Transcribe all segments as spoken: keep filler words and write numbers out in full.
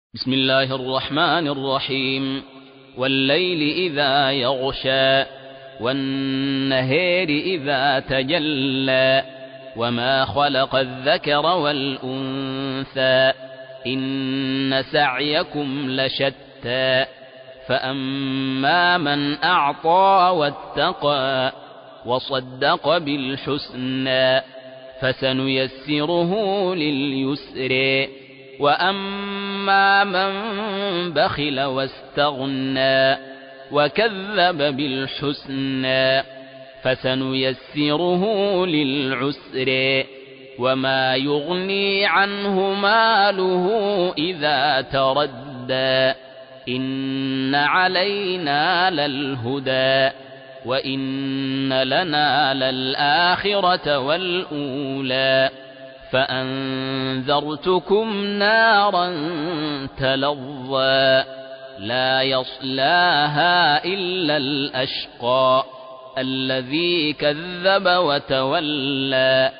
بسم الله الرحمن الرحيم. والليل إذا يغشى والنهار إذا تجلى وما خلق الذكر والأنثى إن سعيكم لشتى فأما من أعطى واتقى وصدق بالحسنى فسنيسره لليسر وأما من بخل واستغنى وكذب بالحسنى فسنيسره للعسر وما يغني عنه ماله إذا تردى إن علينا للهدى وإن لنا للآخرة والأولى فأنذرتكم نارا تلظى لا يصلاها إلا الأشقى الذي كذب وتولى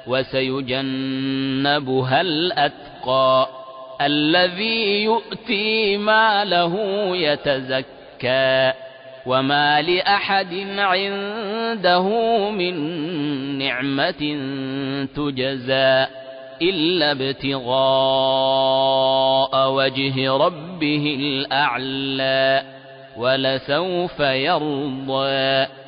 وسيجنبها الأتقى الذي يؤتي ماله يتزكى وما لأحد عنده من نعمة تجزى إلا ابتغاء وجه ربه الأعلى ولسوف يرضى.